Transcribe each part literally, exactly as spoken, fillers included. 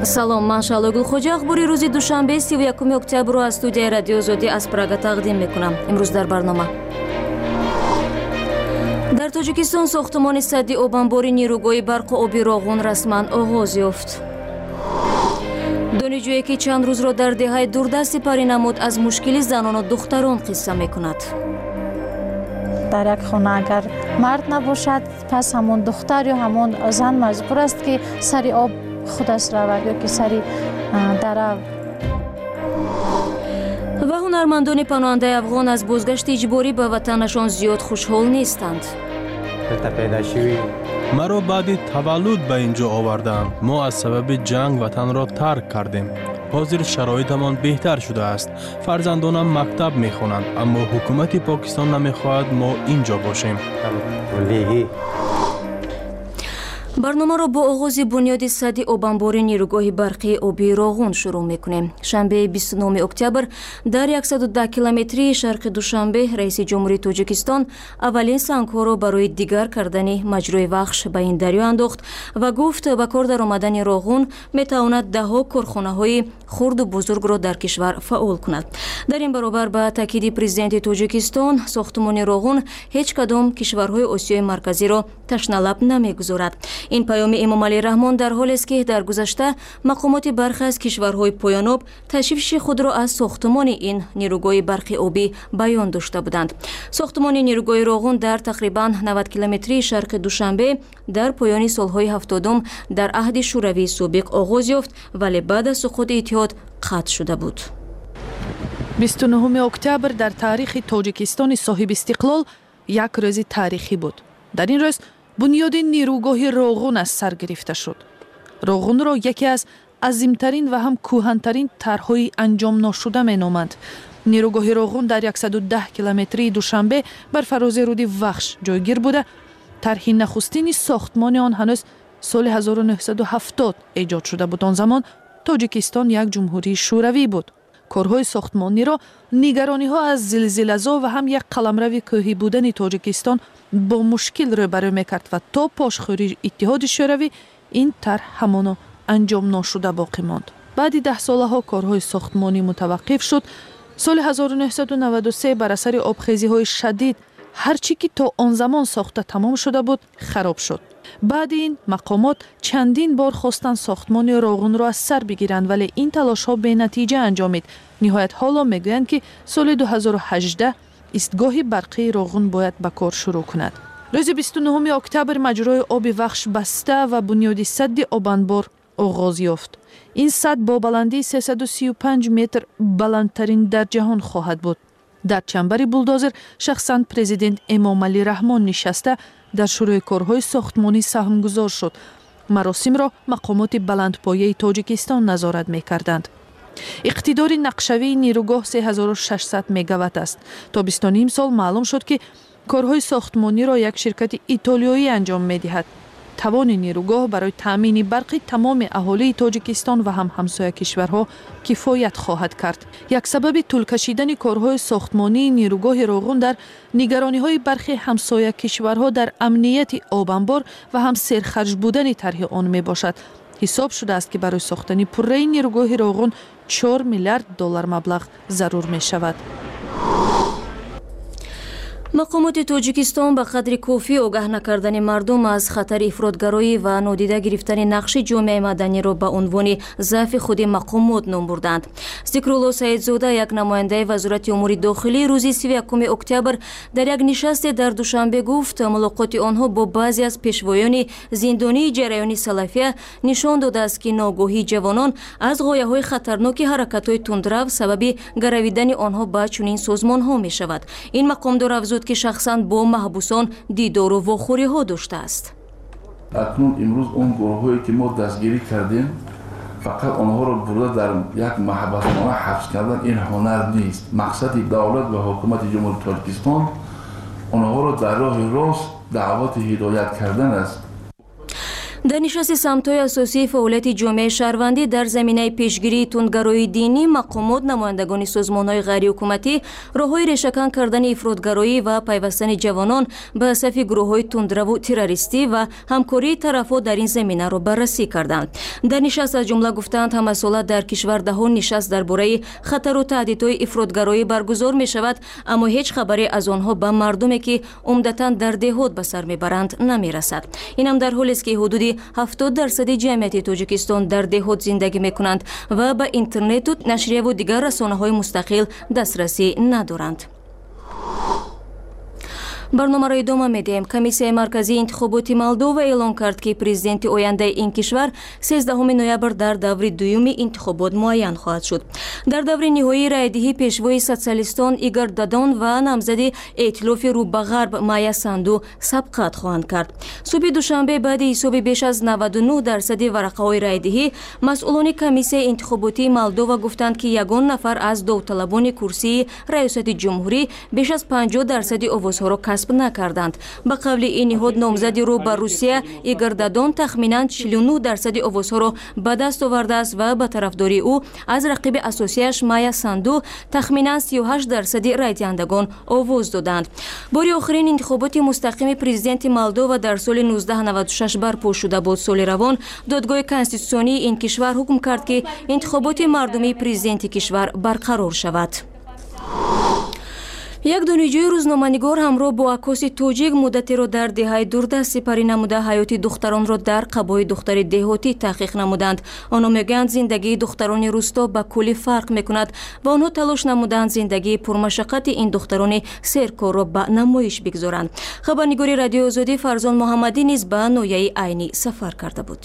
салом, ман Шалогул Хоҷа. Ахбори рӯзи душанбе سی و یکم октябрро аз студияи радиои Озодӣ аз Прага тақдим мекунам. имрӯз дар барнома: дар Тоҷикистон сохтмони садди обанбори нирӯгоҳи барқу оби Роғун расман оғоз ёфт. донишҷӯе ки чанд рӯзро дар деҳаи дурдаст сипарӣ намуд, аз мушкили занону духтарон қисса мекунад. дар як хона агар мард набошад, пас ҳамон духтар ё ҳамон зан маҷбур аст ки сари об худаш равад ё ки сари дарав. ва ҳунармандони паноҳандаи афғон аз бозгашти иҷборӣ ба ватанашон зиёд хушҳол нестанд. маро баъди таваллуд ба ин ҷо оварданд. мо аз сабаби ҷанг ватанро тарк кардем. ҳозир шароитамон беҳтар шудааст. фарзандонам мактаб мехонанд, аммо ҳукумати покистон намехоҳад мо ин ҷо бошем. барномаро бо оғози бунёди садди обанбори нирӯгоҳи барқии оби Роғун шурӯъ мекунем. шанбеи бисту нӯҳуми октябр дар сиюд километрии шарқи Душанбе раиси ҷумҳурии Тоҷикистон аввалин сангҳоро барои дигар кардани маҷрӯи вахш ба ин дарё андохт ва гуфт ба кор даромадани Роғун метавонад даҳҳо корхонаҳои хурду бузургро дар кишвар фаъол кунад. дар ин баробар ба таъкиди президенти Тоҷикистон, сохтмони Роғун ҳеҷ кадом кишварҳои Осиёи марказиро ташналаб намегузорад. ин паёми Эмомалӣ Раҳмон дар ҳолест ки дар гузашта мақомоти бархе аз кишварҳои поёноб ташвиши худро аз сохтмони ин нирӯгоҳи барқи обӣ баён дошта буданд. сохтмони нирӯгоҳи Роғун дар тақрибан навад километрии шарқи Душанбе дар поёни солҳои ҳафтодум дар аҳди шӯравии собиқ оғоз ёфт, вале баъд аз суқути иттиҳод қатъ шуда буд. бисту нӯҳуми октябр дар таърихи Тоҷикистони соҳиби истиқлол як рӯзи таърихӣ буд. дар ин рӯз бунёди нирӯгоҳи Роғун аз сар гирифта шуд. Роғунро яке аз азимтарин ва ҳам кӯҳантарин тарҳҳои анҷомношуда меноманд. нирӯгоҳи Роғун дар сиюд километрии Душанбе бар фарози руди Вахш ҷойгир буда, тарҳи нахустини сохтмони он ҳанӯз соли ҳазору нӯҳсаду ҳафтод эҷод шуда буд. он замон Тоҷикистон як ҷумҳурии шӯравӣ буд. корҳои сохтмониро нигарониҳо аз зилзилазо ва ҳам як қаламрави кӯҳӣ будани Тоҷикистон бо мушкил рӯбарӯ мекард ва то пошхӯрии иттиҳоди шӯравӣ ин тарҳ ҳамоно анҷом ношуда боқӣ монд. баъди даҳсолаҳо корҳои сохтмонӣ мутаваққиф шуд. соли ҳазору нӯҳсаду наваду се бар асари обхезиҳои шадид ҳар чӣ ки то он замон сохта тамом шуда буд хароб шуд. баъди ин мақомот чандин бор хостанд сохтмони Роғунро аз сар бигиранд, вале ин талошҳо бенатиҷа анҷомид. ниҳоят ҳоло мегӯянд ки соли ду ҳазору ҳаждаҳ истгоҳи барқии Роғун бояд ба кор шурӯъ кунад. рӯзи бисту нӯҳуми октябр маҷрои оби Вахш баста ва бунёди садди обанбор оғоз ёфт. ин сад бо баландии сесаду сию панҷ метр баландтарин дар ҷаҳон хоҳад буд. дар чамбари булдозер шахсан президент Эмомалӣ Раҳмон нишаста дар шурӯъи корҳои сохтмонӣ саҳмгузор шуд. маросимро мақомоти баландпояи Тоҷикистон назорат мекарданд. иқтидори нақшавии нирӯгоҳ се ҳазору шашсад мегаватт аст. тобистони имсол маълум шуд ки корҳои сохтмониро як ширкати итолиёӣ анҷом медиҳад. тавони нирӯгоҳ барои таъмини барқи тамоми аҳолии Тоҷикистон ва ҳам ҳамсоя кишварҳо кифоят хоҳад кард. як сабаби тӯлкашидани корҳои сохтмонии нирӯгоҳи Роғун дар нигарониҳои бархи ҳамсоя кишварҳо дар амнияти обанбор ва ҳам серхарҷ будани тарҳи он мебошад. ҳисоб шудааст ки барои сохтани пурраи нирӯгоҳи Роғун чор миллиард доллар маблағ зарур мешавад. мақомоти Тоҷикистон ба қадри кофӣ огаҳ накардани мардум аз хатари ифротгароӣ ва нодида гирифтани нақши ҷомеаи маданиро ба унвони заъфи худи мақомот ном бурданд. Зикрулло Саидзода, як намояндаи Вазорати умури дохилӣ, рӯзи سی و یکم октябр дар як нишасте дар Душанбе гуфт, мулоқоти онҳо бо баъзе аз пешвоёни зиндонии ҷараёни Салафия нишон додааст ки ногоҳии ҷавонон аз ғояҳои хатарноки ҳаракатҳои тундрав сабаби гаравидани онҳо ба чунин созмонҳо мешавад. ин мақомдор афзуд ки шахсан бо маҳбусон дидору вохӯриҳо доштааст. акнун имрӯз он гурӯҳҳое ки мо дастгирӣ кардем, фақат онҳоро бурда дар як маҳбасхона ҳабс кардан ин ҳунар нест. мақсади давлат ва ҳукумати ҷумҳурии Тоҷикистон онҳоро дар роҳи рост даъвати ҳидоят кардан аст. در نشست سمت‌های اساسی فعالیت جامعه شهروندی در زمینه پیشگیری تندگرایی دینی، مقامات، نمایندگان سازمان‌های غیرحکومتی راه‌های ریشه‌کن کردن افراطگرایی و پیوستن جوانان به صف گروه‌های تندرو تروریستی و همکاری طرف‌ها در این زمینه را بررسی کردند. در نشست از جمله گفتند همه ساله در کشور دهان نشست درباره خطر و تهدیدهای افراطگرایی برگزار می‌شود، اما هیچ خبری از آنها به مردمی که عمدتاً در دهات به سر می‌برند نمی‌رسد. این هم در حالی است که حدود هفتاد درصد جمعیت تاجیکستان در دهات زندگی میکنند و به اینترنت و نشریه و دیگر رسانه‌های مستقل دسترسی ندارند. برنامه را ادامه میدیم. کمیسیای مرکزی انتخابات مولدووا اعلان کرد که پرزیدنت آینده این کشور سیزدهم نوامبر در دور دوم انتخابات معین خواهد شد. در دور نهایی رایدهی پیشوای سوسیالیستان ایگور دادون و نامزد ائتلاف رو به غرب مایا ساندو سبقت خواهند کرد. صبح دوشنبه بعد حساب بیش از نود و نه درصد ورقه‌های رایدهی، مسئولان کمیسیای انتخاباتی مولدووا گفتند که یگان نفر از داوطلبان کرسی ریاست جمهوری بیش از پنجاه درصد آوازها را کسب نکردند. به قول این نهاد، نامزد رو به روسیه ایگور دادون تخمیناً چهل و نه درصد آوازها را به دست آورده است و به طرفداری او از رقیب اساسیش مایا ساندو تخمیناً سی و هشت درصد رای دهندگان آواز دادند. بار آخرین انتخابات مستقیم پرزیدنت مولدووا در سال نوزده نود و شش برپا شده بود. سال روان دادگاه کنستیتوسیونی این کشور حکم کرد که انتخابات مردمی پرزیدنت کشور برقرار شود. یک دانشجوی روزنامه‌نگار همراه با عکاس توجیک مدتی را در دهه‌های دوردست سپری نموده حیات دختران را در قبای دختر دهاتی تحقیق نمودند. آنها میگویند زندگی دختران روستا به کلی فرق میکند و آنها تلاش نمودند زندگی پرمشقت این دختران سرکار را به نمایش بگذارند. خبرنگار رادیو آزادی فرزان محمدی نیز به ناحیه عینی سفر کرده بود.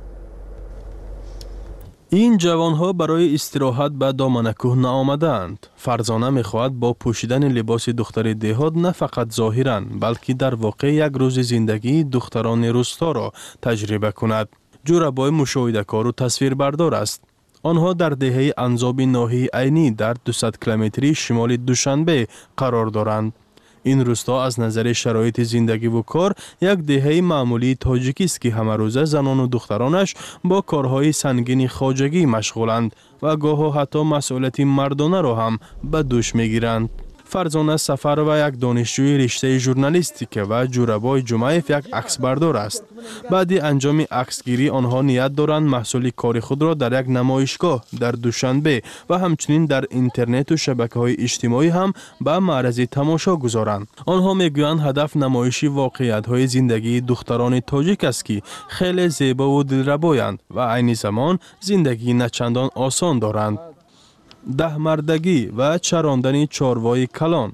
این جوانها برای استراحت به دامن کوه نآمدند. فرزانه میخواهد با پوشیدن لباس دختر دهات نه فقط ظاهراً بلکه در واقع یک روز زندگی دختران روستا را تجربه کند. جورابای مشاهده کار و تصویر بردار است. آنها در دهه انزاب ناحیه عینی در دویست کیلومتری شمال دوشنبه قرار دارند. این روستا از نظر شرایط زندگی و کار یک دهه معمولی تاجیکی است که همه روزه زنان و دخترانش با کارهای سنگین خواجگی مشغولند و گاهی حتی مسئولیت مردانه را هم به دوش میگیرند. فرزانه سفر و یک دانشجوی رشته ژورنالیستیک و جورابای جمعیف یک عکس بردار است. بعد انجام عکسگیری آنها نیت دارند محصول کار خود را در یک نمایشگاه در دوشنبه و همچنین در اینترنت و شبکه‌های اجتماعی هم به معرض تماشا گذارند. آنها میگویند هدف نمایش واقعیت‌های زندگی دختران تاجیک است که خیلی زیبا و دلربایند و عین زمان زندگی نچندان آسان دارند. ده مردگی و چراندن چاروای کلان،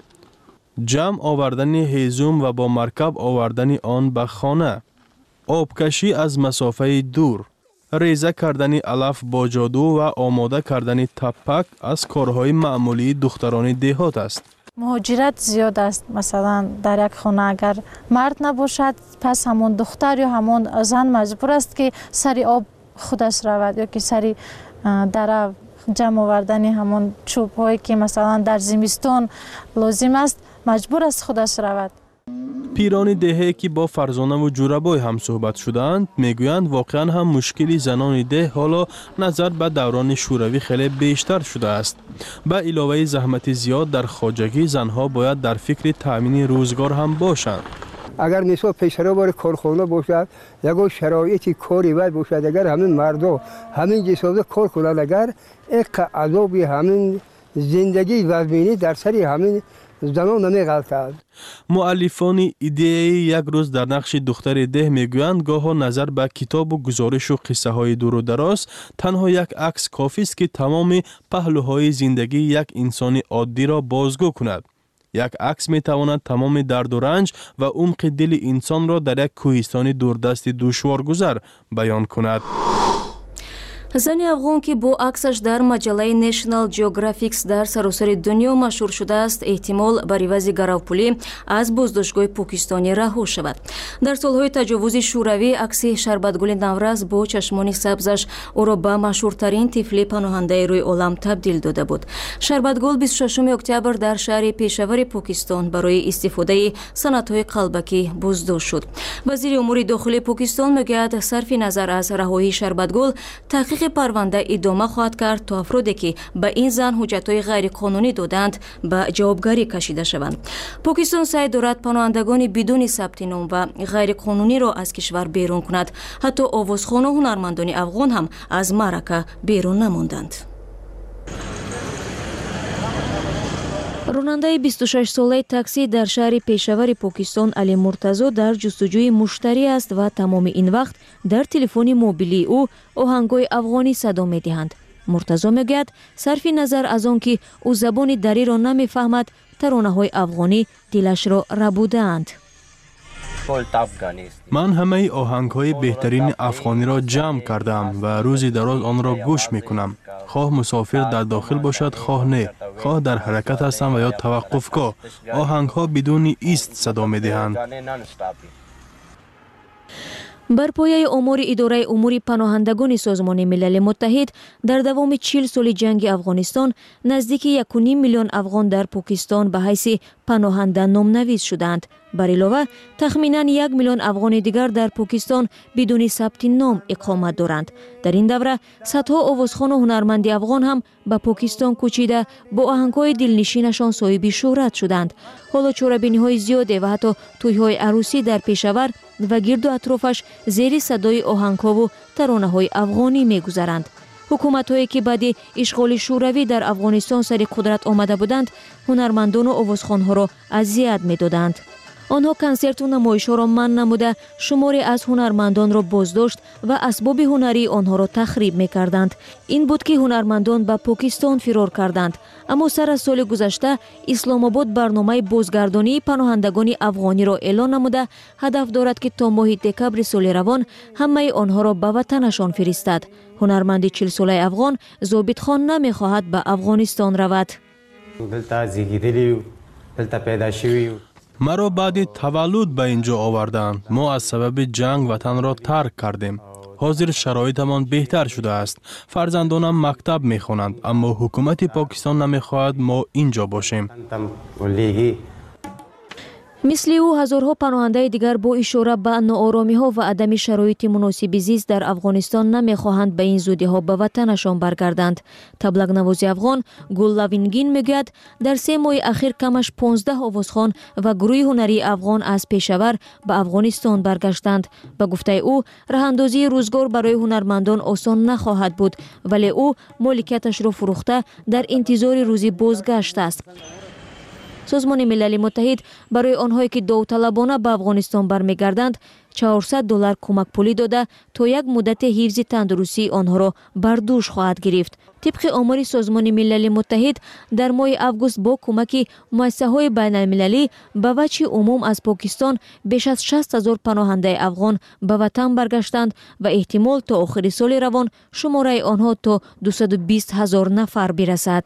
جمع آوردن هیزم و با مرکب آوردن آن به خانه، آبکشی از مسافه دور، ریزه کردن علف با جادو و آماده کردن تپک از کارهای معمولی دختران دهات است. مهاجرت زیاد است. مثلا در یک خانه اگر مرد نباشد پس همون دختر یا همون زن مجبور است که سری آب خودش رود یا که سری در جمع آوردن همون چوب هایی که مثلا در زمستان لازم است مجبور است خودش رود. پیران دهه که با فرزانه و جورابای هم صحبت شدند میگویند واقعا هم مشکلی زنان ده حالا نظر به دوران شوروی خیلی بیشتر شده است. به علاوه زحمت زیاد در خواجگی زنها باید در فکر تامین روزگار هم باشند. اگر مثلا پیشرو بار کارخانه باشد یا شرایطی کاری باید باشد، اگر همین مردم همین جسازه کار کنند، اگر یک عذابی همین زندگی وزمینی در سری همین زنان نمی‌غلطد. مؤلفان ایده یک روز در نقش دختر ده میگویند گاهی نظر به کتاب و گزارش و قصه های دور و دراز تنها یک عکس کافی است که تمام پهلوهای زندگی یک انسان عادی را بازگو کند. یک عکس می تواند تمام درد و رنج و عمق دل انسان را در یک کوهستان دوردست دشوارگذر بیان کند. зани афғон ки бо аксаш дар маҷаллаи National Geographic дар саросари дунё машҳур шудааст, эҳтимол ба ривази гаравпулӣ аз боздоштгоҳи покистонӣ раҳо шавад. дар солҳои таҷовузи шӯравӣ акси Шарбатгули Навраз бо чашмони сабзаш ӯро ба машҳуртарин тифли паноҳандаи рӯи олам табдил дода буд. Шарбатгул бисту шашуми октябр дар шаҳри пешавари Покистон барои истифодаи санъатҳои қалбакӣ боздошт шуд. вазири умури дохилии Покистон мегӯяд, сарфи назар аз раҳоии Шарбатгул, таҳқиқи парванда идома хоҳад кард то афроде ки ба ин зан ҳуҷҷатҳои ғайриқонунӣ доданд ба ҷавобгарӣ кашида шаванд. Покистон саъй дорад паноҳандагони бидуни сабти ном ва ғайриқонуниро аз кишвар берун кунад. ҳатто овозхону ҳунармандони афғон ҳам аз маърака берун намонданд. ронандаи бисту шаш солаи такси дар шаҳри пешавари Покистон Али Муртазо дар ҷустуҷӯи муштарӣ аст ва тамоми ин вақт дар телефони мобилии ӯ оҳангҳои афғонӣ садо медиҳанд. Муртазо мегӯяд, сарфи назар аз он ки ӯ забони дариро намефаҳмад, таронаҳои афғонӣ дилашро рабудаанд. ман ҳамаи оҳангҳои беҳтарини афғониро ҷамъ кардам ва рӯзи дароз онро гӯш мекунам. хоҳ мусофир дар дохил бошад, хоҳ не, хоҳ дар ҳаракат ҳастам ва ё таваққуфгоҳ, оҳангҳо бидуни ист садо медиҳанд. бар пояи омори идораи умури паноҳандагони Созмони Милали Муттаҳид, дар давоми чил соли ҷанги Афғонистон наздики яку ним миллион афғон дар Покистон ба ҳайси паноҳанда номнавис шуданд. бар илова, тахминан як миллион афғони дигар дар Покистон бидуни сабти ном иқомат доранд. дар ин давра садҳо овозхону ҳунарманди афғон ҳам ба Покистон кӯчида бо оҳангҳои дилнишинашон соҳиби шӯҳрат шуданд. ҳоло чорабиниҳои зиёде ва ҳатто тӯйҳои арӯсӣ дар Пешавар ва гирду атрофаш зери садои оҳангҳову таронаҳои афғонӣ мегузаранд. ҳукуматҳое ки баъди ишғоли шӯравӣ дар Афғонистон сари қудрат омада буданд, ҳунармандону овозхонҳоро азият медоданд. онҳо консерту намоишҳоро манъ намуда, шуморе аз ҳунармандонро боздошт ва асбоби ҳунарии онҳоро тахриб мекарданд. ин буд ки ҳунармандон ба Покистон фирор карданд. аммо сар аз соли гузашта Исломобод барномаи бозгардонии паноҳандагони афғониро эълон намуда, ҳадаф дорад ки то моҳи декабри соли равон ҳамаи онҳоро ба ватанашон фиристад. ҳунарманди чилсолаи афғон зобитхон намехоҳад ба Афғонистон равад. маро баъди таваллуд ба ин ҷо оварданд. мо аз сабаби ҷанг ватанро тарк кардем. ҳозир шароитамон беҳтар шудааст. фарзандонам мактаб мехонанд, аммо ҳукумати Покистон намехоҳад мо ин ҷо бошем. мисли ӯ ҳазорҳо паноҳандаи дигар бо ишора ба нооромиҳо ва адами шароити муносиби зист дар Афғонистон намехоҳанд ба ин зудиҳо ба ватанашон баргарданд. Таблакнавози афғон Гул Лавингин мегӯяд, дар се моҳи ахир камаш понздаҳ овозхон ва гурӯҳи ҳунарии афғон аз Пешавар ба Афғонистон баргаштанд. ба гуфтаи ӯ, раҳандозии рӯзгор барои ҳунармандон осон нахоҳад буд, вале ӯ моликияташро фурӯхта дар интизори рӯзи бозгашт аст. Созмони Милали Муттаҳид барои онҳое ки довталабона ба Афғонистон бармегарданд, чаҳорсад доллар кӯмакпулӣ дода, то як муддати ҳифзи тандурустии онҳоро бар дӯш хоҳад гирифт. тибқи омори Созмони Милали Муттаҳид, дар моҳи август бо кӯмаки муассисаҳои байналмилалӣ ба ваҷҳи умум аз Покистон беш аз шаст ҳазор паноҳандаи афғон ба ватан баргаштанд ва эҳтимол то охири соли равон шумораи онҳо то дусаду бист ҳазор нафар бирасад.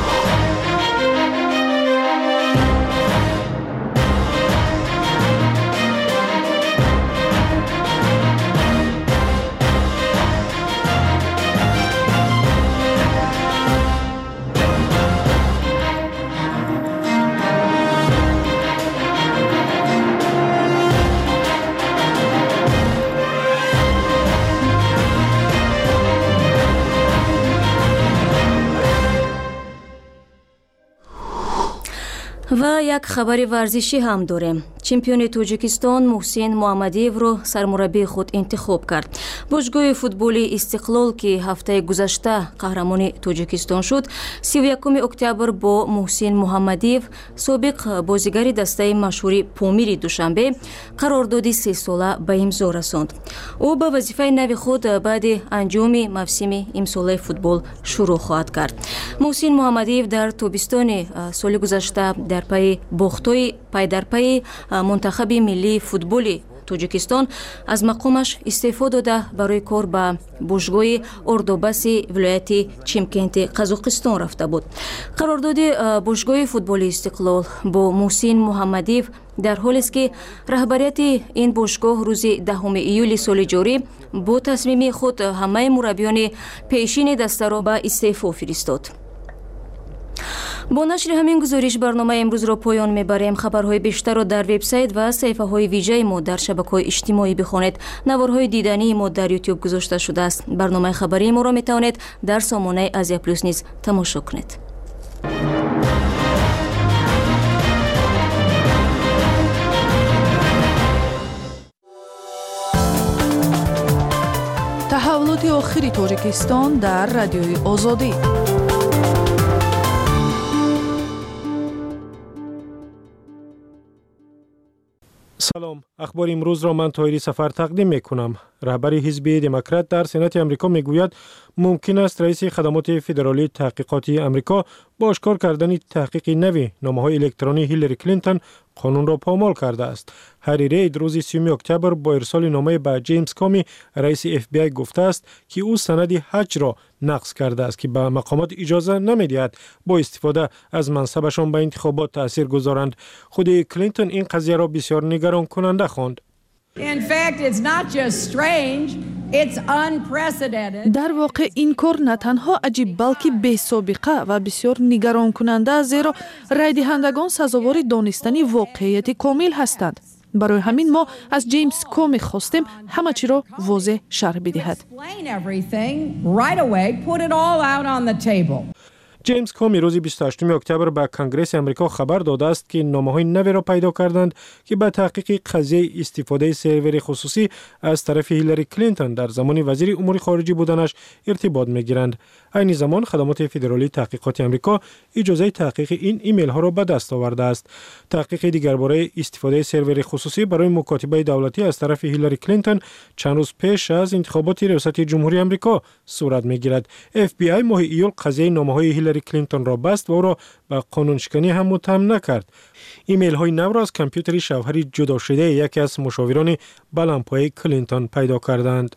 ва як хабари варзишӣ ҳам дорем. чемпиони Тоҷикистон Муҳсин Муҳаммадиевро сармураббии худ интихоб кард. Бошгоҳи футболи Истиқлол ки ҳафтаи гузашта қаҳрамони Тоҷикистон шуд, сию якуми октябр бо Муҳсин Муҳаммадиев, собиқ бозигари дастаи машҳури Помири Душанбе, қарордоди се сола ба имзо расонд. ӯ ба вазифаи нави худ баъди анҷоми мавсими имсолаи футбол шурӯъ хоҳад кард. Муҳсин Муҳаммадиев дар тобистони соли гузашта дар пайи бохтои пайдарпайи мунтахаби миллии футболи توجیکستان از مقامش استعفا داده برای کار به باشگاه اردوباسی ولایت چیمکنت قزاقستان رفته بود. قرارداد باشگاه فوتبال استقلال با محسن محمدیو در حالی است که رهبریت این باشگاه روز دهم ایول سال جاری با تصمیم خود همه مربیان پیشین دسته را به استعفا فرستاد. با نشر همین گزارش برنامه امروز را پایان میبریم. خبرهای بیشتر را در وبسایت و صفحه های ویژه ما در شبکه‌های اجتماعی بخوانید. نوارهای دیدنی ما در یوتیوب گذاشته شده است. برنامه خبری ما را میتوانید در سامانه آسیا پلاس نیز تماشا کنید. تحولات آخری تاجیکستان در رادیوی آزادی. سلام، اخبار امروز را من طاهری سفر تقدیم می کنم. رهبر حزب دموکرات در سنات آمریکا می گوید ممکن است رئیس خدمات فدرالی تحقیقاتی آمریکا با اشکار کردن تحقیق نوی نامه‌های الکترونی هیلاری کلینتون قانون را پامال کرده است. هری رید روز سیوم اکتبر با ارسال نامه به جیمز کامی رئیس اف بی آی گفته است که او سند حج را نقض کرده است که به مقامات اجازه نمی‌دهد با استفاده از منصبشان به انتخابات تأثیر گذارند. خود کلینتون این قضیه را بسیار نگران کننده خواند. In fact, it's not just strange, it's unprecedented. در واقع این کار نه تنها عجیب بلکه بی سابقه و بسیار نگران کننده است، زیرا رای دهندگان سزاوار دانستن واقعیت کامل هستند. برای همین ما از جیمز کومی خواستیم همه چی را واضح شرح بدهد. Explain everything right away, put it all out on the table. جیمز کومی روز بیست و هشتم اکتبر به کنگره آمریکا خبر داده است که نامه‌های نوی را پیدا کردند که به تحقیق قضیه استفاده سرور خصوصی از طرف هیلاری کلینتون در زمان وزیر امور خارجه بودنش ارتباط می‌گیرند. این زمان خدمات فدرالی تحقیقات آمریکا اجازه تحقیق این ایمیل ها را به دست آورده است. تحقیق دیگر برای استفاده سرور خصوصی برای مکاتبه دولتی از طرف هیلاری کلینتون چند روز پیش از انتخابات ریاست جمهوری آمریکا صورت می‌گیرد. اف بی آی ماه ایول قضیه نامه‌های هیلاری کلینتون را بست و او را به قانون شکنی هم متهم نکرد. ایمیل های نو را از کامپیوتر شوهری جدا شده یکی از مشاوران بلندپایه کلینتون پیدا کردند.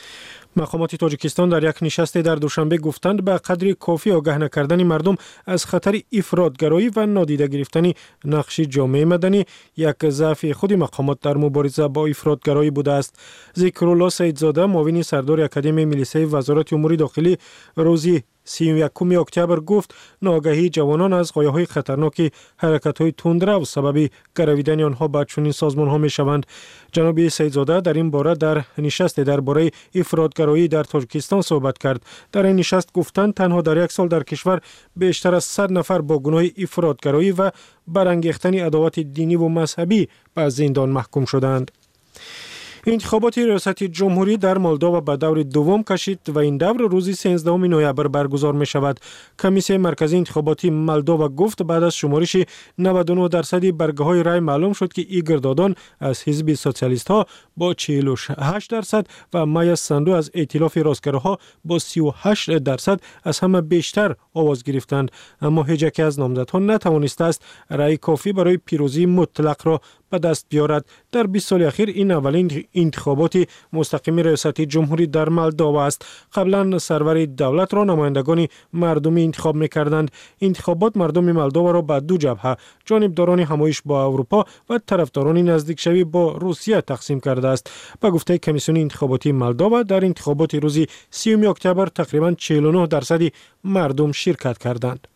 مقامات تاجیکستان در یک نشست در دوشنبه گفتند به قدری کافی آگاه نکردن مردم از خطر افراطگرایی و نادیده گرفتن نقش جامعه مدنی یک ضعف خود مقامات در مبارزه با افراطگرایی بوده است. ذکرالله سیدزاده معاون سردار اکادمی ملیسه وزارت امور داخلی روزی سی و یکم اکتبر گفت ناآگاهی جوانان از غایه‌های خطرناک حرکت‌های تندرو سبب گرویدن آنها به چنین سازمان‌ها می‌شوند. جناب سیدزاده در این باره در نشست درباره افراطگرایی در تاجیکستان صحبت کرد. در این نشست گفتند تنها در یک سال در کشور بیشتر از صد نفر با گناه افراطگرایی و برانگیختن عداوت دینی و مذهبی به زندان محکوم شدند. انتخابات ریاست جمهوری در مولداوا به دور دوم کشید و این دور روز سیزدهم نوامبر برگزار می شود. کمیسیون مرکزی انتخاباتی مولداوا گفت بعد از شمارش نود و نه درصد برگه های رای معلوم شد که ایگردادان از حزب سوسیالیست ها با چهل و هشت درصد و مایا ساندو از ائتلاف راستگراها با سی و هشت درصد از همه بیشتر آواز گرفتند، اما هیچ یک از نامزدها نتوانسته است رای کافی برای پیروزی مطلق را به دست بیارد. در بیست سال اخیر این اولین انتخابات مستقیم ریاست جمهوری در مولداوا است. قبلا سرور دولت را نمایندگان مردمی انتخاب می‌کردند. انتخابات مردم مولداوا را به دو جبهه، جانبداران همایش با اروپا و طرفداران نزدیکشوی با روسیه تقسیم کرده است. به گفته کمیسیون انتخاباتی مولداوا در انتخابات روز سیوم اکتبر تقریباً چهل و نه درصد مردم شرکت کردند.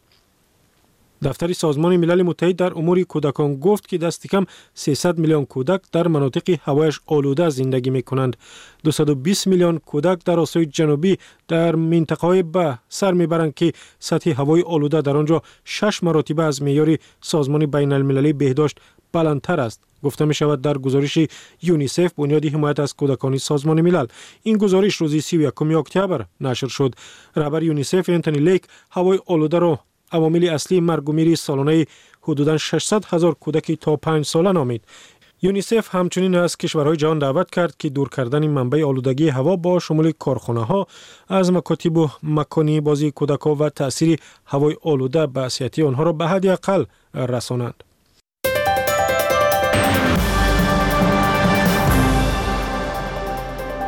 دفتر سازمان ملل متحد در امور کودکان گفت که دست کم سیصد میلیون کودک در مناطق هوایش آلوده زندگی می کنند. دویست و بیست میلیون کودک در آسیای جنوبی در منطقه‌های به سر میبرند که سطح هوای آلوده در آنجا شش مراتب از معیار سازمان بین المللی بهداشت بلندتر است. گفته می شود در گزارش یونیسف بنیاد حمایت از کودکان سازمان ملل. این گزارش روز سی و یکم اکتبر نشر شد. رهبر یونیسف انتونی لیک هوای آلوده را عوامل اصلی مرگ و میر سالانه حدوداً ششصد هزار کودک تا پنج ساله نامید. یونیسف همچنین از کشورهای جهان دعوت کرد که دور کردن منبع آلودگی هوا با شمول کارخانه‌ها از مکاتب و مکانی بازی کودکان و تأثیر هوای آلوده به صحت آنها را به حد اقل رسانند.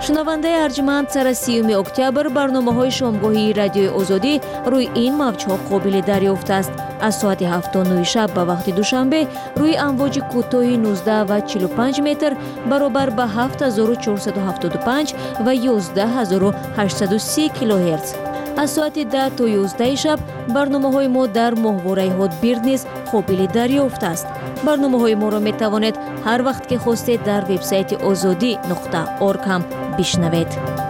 шунавандаи арҷманд сара сиюми октябр барномаҳои шомгоҳии радиои озодӣ рӯи ин мавҷҳо қобили дарёфт аст. аз соати ҳафт то нӯҳ шаб ба вақти душанбе рӯи амвоҷи кӯтоҳи нуздаҳ ва чилу панҷ метр баробар ба ҳафт ҳазору чорсаду ҳафтоду панҷ ва ёздаҳ ҳазору ҳаштсаду си килоҳерц. аз соати даҳ то ёздаҳи шаб барномаҳои мо дар моҳвораи ҳотбирд низ қобили дарёфт аст. барномаҳои моро метавонед ҳар вақт ки хостед дар вебсайти озодӣ нуқта орг ҳам бишнавед.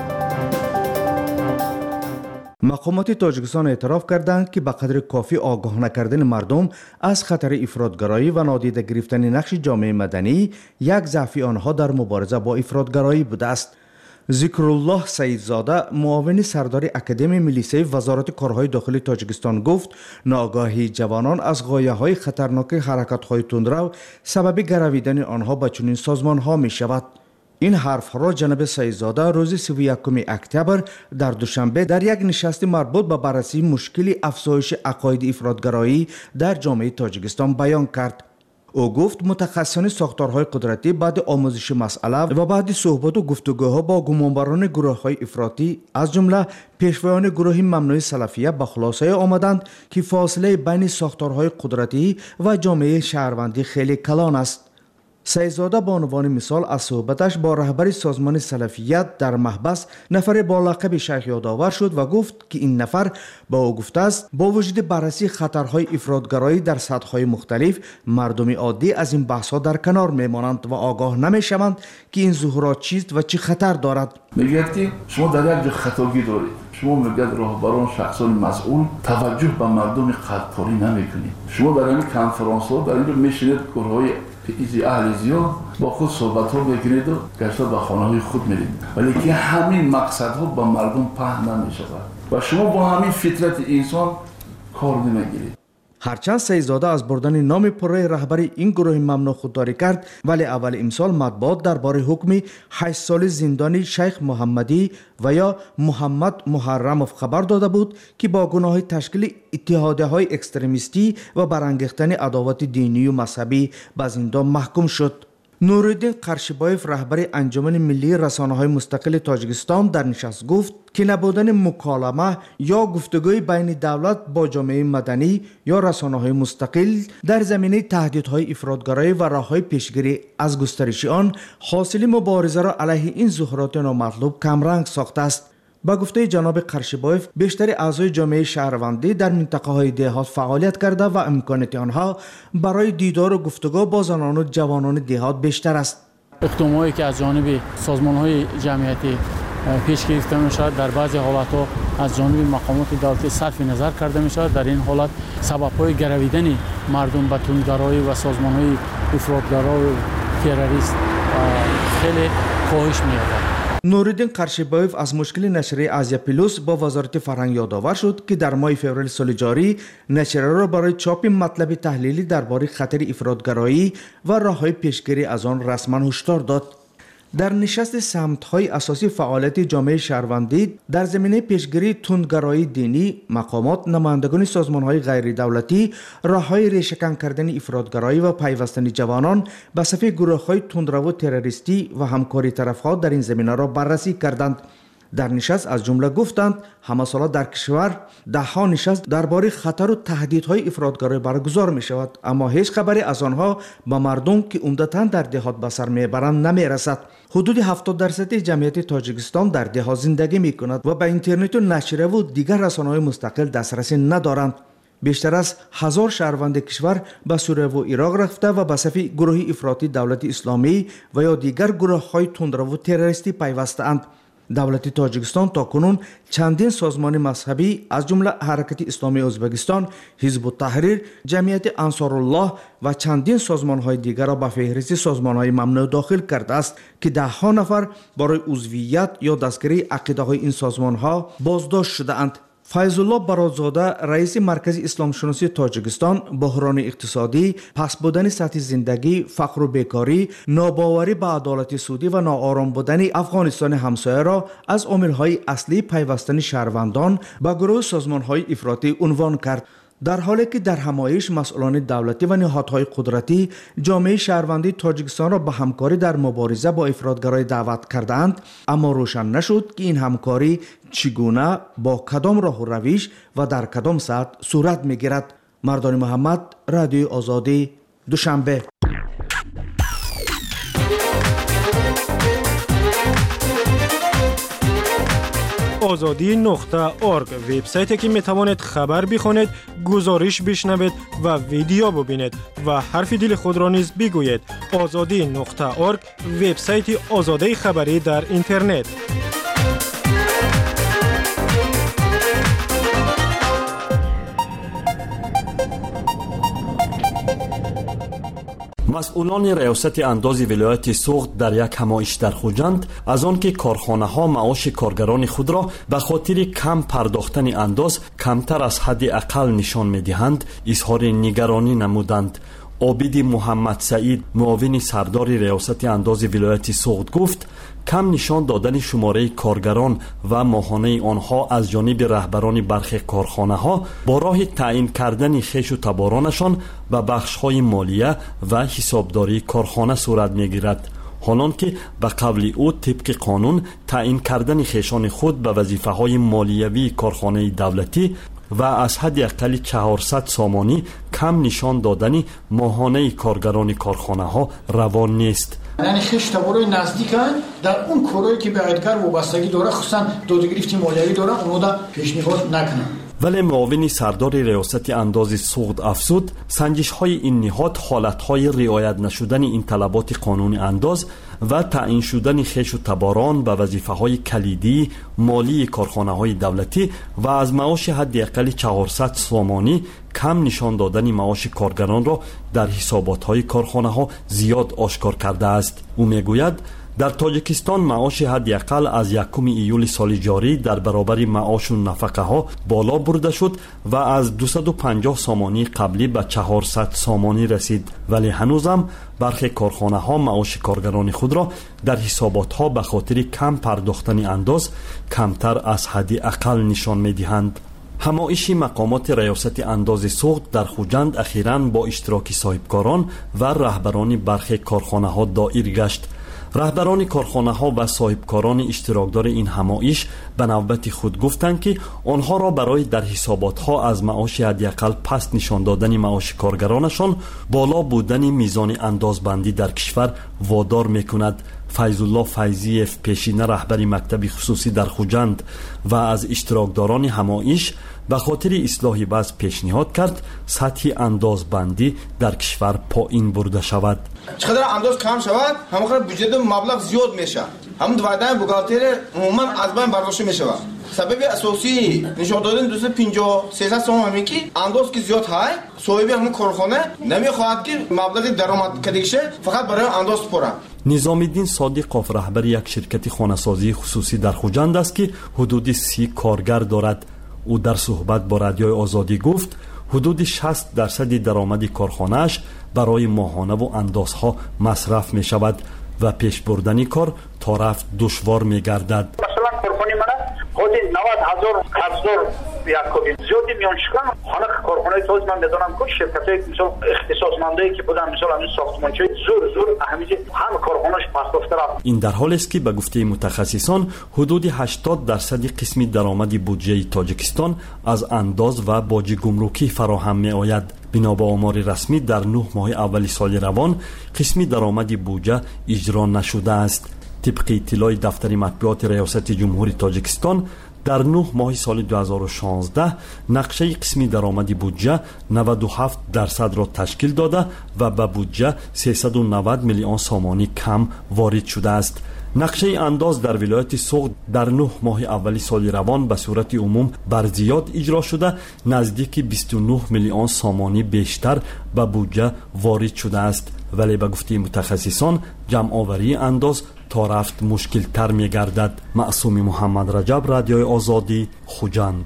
мақомоти тоҷикистон эътироф карданд ки ба қадри кофӣ огоҳ накардани мардум аз хатари ифротгароӣ ва нодида гирифтани нақши ҷомеаи маданӣ як заъфи онҳо дар мубориза бо ифротгароӣ будааст. зикруллоҳ саидзода, муовини сардори академияи милисияи вазорати корҳои дохилии тоҷикистон гуфт, ноогоҳии ҷавонон аз ғояҳои хатарноки ҳаракатҳои тундрав сабаби гаравидани онҳо ба чунин созмонҳо мешавад. ин ҳарфҳоро ҷаноби саидзода рӯзи сиву якуми октябр дар душанбе дар як нишасти марбут ба баррасии мушкили афзоиши ақоиди ифротгароӣ дар ҷомеаи тоҷикистон баён кард. ӯ гуфт мутахассисони сохторҳои қудратӣ баъди омӯзиши масъала ва баъди суҳбату гуфтугӯҳо бо гумонбарони гурӯҳҳои ифротӣ аз ҷумла пешвоёни гурӯҳи мамнӯи салафия ба хулосае омаданд ки фосилаи байни сохторҳои қудратӣ ва ҷомеаи шаҳрвандӣ хеле калон аст. саидзода бо унвони мисол аз суҳбаташ бо раҳбари созмони салафият дар маҳбас нафаре бо лақаби шайх ёдовар шуд ва гуфт ки ин нафар ба ӯ гуфтааст бо вуҷуди баррасии хатарҳои ифротгароӣ дар сатҳҳои мухталиф мардуми оддӣ аз ин баҳсҳо дар канор мемонанд ва огоҳ намешаванд ки ин зуҳурот чист ва чӣ хатар дорад. мегӯяд ки шумо дар як ҷо хатогӣ доред. шумо мегӯяд роҳбарон шахсони масъул таваҷҷӯҳ ба мардуми қадкорӣ намекунед. шумо дар ин конферансҳо дар ин ҷо мешинед гурӯҳҳои изи аҳли зиёд бо худ суҳбатҳо мекунеду гашта ба хонаҳои худ меред, вале ки ҳамин мақсадҳо ба мардум паҳн намешавад ва шумо бо ҳамин фитрати инсон кор намегиред. ҳарчанд саидзода аз бурдани номи пурраи раҳбари ин гурӯҳи мамнӯъ худдорӣ кард, вале аввали имсол матбуот дар бораи ҳукми ҳашт соли зиндони шайх муҳаммадӣ ва ё муҳаммад муҳаррамов хабар дода буд, ки бо гуноҳи ташкили иттиҳодияҳои экстремистӣ ва барангехтани адовати динию мазҳабӣ ба зиндон маҳкум шуд. нуриддин қаршибоев, раҳбари анҷумани миллии расонаҳои мустақили тоҷикистон, дар нишаст гуфт ки набудани муколама ё гуфтугӯи байни давлат бо ҷомеаи маданӣ ё расонаҳои мустақил дар заминаи таҳдидҳои ифротгароӣ ва роҳҳои пешгирӣ аз густариши он ҳосили муборизаро алайҳи ин зуҳуроти номатлуб камранг сохтааст. ба гуфтаи ҷаноби қаршибоев, бештари аъзои ҷомеаи шаҳрвандӣ дар минтақаҳои деҳот фаъолият карда ва имконияти онҳо барои дидору гуфтугӯ бо занону ҷавонони деҳот бештар аст. иқтидомое ки аз ҷониби созмонҳои ҷамъиятӣ пеш гирифта мешавад, дар баъзе ҳолатҳо аз ҷониби мақомоти давлатӣ сарфи назар карда мешавад. дар ин ҳолат сабабҳои гаравидани мардум ба тундгароӣ ва созмонҳои ифротгароӣ террорист хеле коҳиш меёбад. нуриддин қаршибоев аз мушкили нашрияи азия плюс бо вазорати фарҳанг ёдовар шуд, ки дар моҳи феврали соли ҷорӣ нашрияро барои чопи матлаби таҳлилӣ дар бораи хатари ифротгароӣ ва роҳҳои пешгирӣ аз он расман ҳушдор дод. дар нишасти самтҳои асосии фаъолияти ҷомеаи шаҳрвандӣ дар заминаи пешгирии тундгароии динӣ, мақомот, намояндагони созмонҳои ғайридавлатӣ роҳҳои решакан кардани ифротгароӣ ва пайвастани ҷавонон ба сафи гурӯҳҳои тундраву террористӣ ва ҳамкории тарафҳо дар ин заминаро баррасӣ карданд. дар нишаст аз ҷумла гуфтанд, ҳамасола дар кишвар даҳҳо нишаст дар бораи хатару таҳдидҳои ифротгароӣ баргузор мешавад, аммо ҳеҷ хабаре аз онҳо ба мардум, ки умдатан дар деҳот ба сар мебаранд, намерасад. ҳудуди ҳафтод дарсади ҷамъияти тоҷикистон дар деҳот зиндагӣ мекунад ва ба интернету нашрияву дигар расонаҳои мустақил дастрасӣ надоранд. бештар аз ҳазор шаҳрванди кишвар ба сурияву ироқ рафта ва ба сафи гурӯҳи ифротии давлати исломӣ ва ё дигар гурӯҳҳои тундраву террористӣ пайвастаанд. давлати тоҷикистон то кунун чандин созмони мазҳабӣ аз ҷумла ҳаракати исломии ӯзбекистон, ҳизбу таҳрир, ҷамъияти ансоруллоҳ ва чандин созмонҳои дигарро ба феҳристи созмонҳои мамнӯъ дохил кардааст, ки даҳҳо нафар барои узвият ё дастгирии ақидаҳои ин созмонҳо боздошт шудаанд. файзулло бародзода, раиси маркази исломшуносии тоҷикистон, буҳрони иқтисодӣ, паст будани сатҳи зиндагӣ, фақру бекорӣ, нобоварӣ ба адолати судӣ ва ноором будани афғонистони ҳамсояро аз омилҳои аслии пайвастани шаҳрвандон ба гурӯҳи созмонҳои ифротӣ унвон кард. در حالی که در همایش مسئولان دولتی و نهادهای قدرتی جامعه شهروندی تاجیکستان را به همکاری در مبارزه با افراطگرایی دعوت کردند، اما روشن نشد که این همکاری چگونه، با کدام راه و روش و در کدام سطح صورت می‌گیرد. مردان محمد، رادیو آزادی، دوشنبه. آزادی نقطه ارگ وبسایتی که می توانید خبر بخوانید، گزارش بشنوید و ویدیو ببینید و حرف دل خود را نیز بگویید. آزادی نقطه ارگ وبسایت آزادی خبری در اینترنت. مسئولان ریاست انداز ولایت سوغد در یک همایش در خوجند از آنکه کارخانه‌ها معاش کارگران خود را به خاطر کم پرداختن انداز کمتر از حد اقل نشان می‌دهند اظهار نگرانی نمودند. عابد محمد سعید، معاون سردار ریاست انداز ولایت سوغد گفت کم نشان دادن شماره کارگران و ماهانه آنها از جانب رهبران برخی کارخانه ها با راه تعیین کردن خویش و تبارانشان به بخش های مالیه و حسابداری کارخانه صورت می گیرد، حالان که به قول او طبق قانون تعیین کردن خویشان خود به وظیفه های مالیوی کارخانه دولتی و از حد اقل چهارصد سامانی کم نشان دادن ماهانه کارگران کارخانه ها روان نیست. یعنی خیش تبارای نزدیکن در اون کارهایی که به ادگر وابستگی داره، خصوصا دادگرفتی مالیوی داره، اونو دا پیشنهاد نکنن. ولی معاون سردار ریاست انداز سوغد افزود سنجش های این نهاد حالت های رعایت نشدن این طلبات قانون انداز و تعیین شدن خویش و تباران به وظیفه های کلیدی مالی کارخانه های دولتی و از معاش حداقل چهارصد سامانی کم نشان دادن معاش کارگران را در حسابات های کارخانه ها زیاد آشکار کرده است. او میگوید در تاجیکستان معاش حداقل از یکم ایول سال جاری در برابر معاش و نفقه ها بالا برده شد و از دویست و پنجاه سامانی قبلی به چهارصد سامانی رسید، ولی هنوزم برخی کارخانه ها معاش کارگران خود را در حسابات ها به خاطر کم پرداختن انداز کمتر از حد اقل نشان می دهند. همایش مقامات ریاست انداز سوغد در خوجند اخیراً با اشتراک صاحبکاران و رهبران برخی کارخانه ها دایر گشت. رهبران کارخانه ها و صاحبکاران اشتراکدار این همایش به نوبت خود گفتند که آنها را برای در حسابات ها از معاش حداقل پست نشان دادن معاش کارگرانشان بالا بودن میزان اندازبندی در کشور وادار میکند. فیض الله فیضیف، پیشینه رهبر مکتب خصوصی در خوجند و از اشتراکداران همایش به خاطر اصلاح وضع پیشنهاد کرد سطح اندازبندی در کشور پایین برده شود. چقدر انداز کم شود همونقدر بودجه مبلغ زیاد میشه، همون وعده بوغالتر عموما از بین برداشت میشه. سبب اساسی نشان دادن دویست و پنجاه سیصد سوم همین که انداز که زیاد های صاحب همون کارخانه نمیخواهد که مبلغ درآمد کدیشه فقط برای انداز پره. نظام الدین صادقوف رهبر یک شرکت خانه‌سازی خصوصی در خوجند است که حدود سی کارگر دارد. او در صحبت با رادیوی آزادی گفت حدود شصت درصد درآمد کارخانه‌اش برای ماهانه و اندازها مصرف می شود و پیش بردن کار تا رفت دشوار می گردد. مثلا کارخانه من حدود نود هزار هزار یک کوی زیادی میان شکن خانه کارخانه توز من بدونم که شرکت‌های مثلا اختصاصمندی که بودن مثلا همین ساختمانچی زور زور اهمیت هم کارخانه‌اش پاسداشت. این در حالی است که به گفته متخصصان حدود هشتاد درصد قسمی درآمد بودجه تاجیکستان از انداز و باج گمرکی فراهم می آید. بنا به آمار رسمی در نه ماه اول سال روان قسمی درآمد بودجه اجرا نشده است. طبق اطلاع دفتر مطبوعات ریاست جمهوری تاجیکستان در نه ماه سال دو هزار و شانزده نقشه قسمی درآمد بودجه نود و هفت درصد را تشکیل داده و به بودجه سیصد و نود میلیون سامانی کم وارد شده است. نقشه انداز در ولایت سوغد در نه ماه اول سال روان به صورت عموم بر زیاد اجرا شده نزدیک بیست و نه میلیون سامانی بیشتر به بودجه وارد شده است، ولی به گفته متخصصان جمع آوری انداز تا رفت مشکل تر می گردد. معصوم محمد رجب، رادیوی آزادی، خوجند.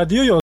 رادیوی